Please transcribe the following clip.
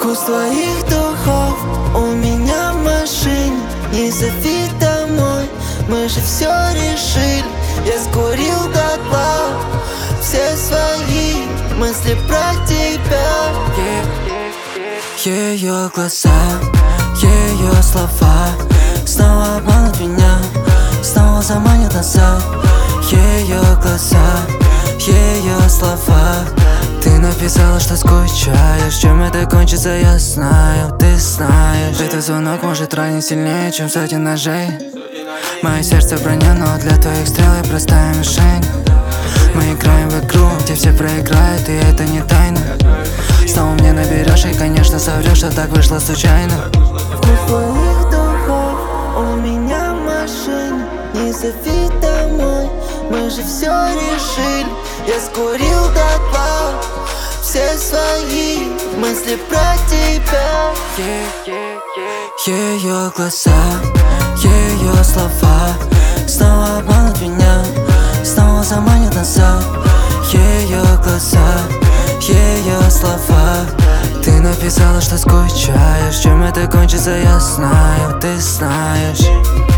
Вкус твоих духов у меня в машине. Не зови домой, мы же все решили. Я скурил дотла все свои мысли про тебя. Ее глаза, ее слова снова обманут меня, снова заманят назад. Ее глаза, ее слова. Ты написала, что скучаешь. Чем это кончится, я знаю, ты знаешь. Этот звонок может ранить сильнее, чем сотни ножей. Мое сердце броня, но для твоих стрел я простая мишень. Мы играем в игру, где все проиграют, и это не тайна. Снова мне наберешь и, конечно, соврешь, что так вышло случайно. Вкус твоих духов у меня в машине. Не зови домой, мы же все решили. Я скурил дотла все свои мысли про тебя. Ее глаза, ее слова снова обманут меня, снова заманят назад. Ее глаза, ее слова. Ты написала, что скучаешь. Чем это кончится, я знаю, ты знаешь.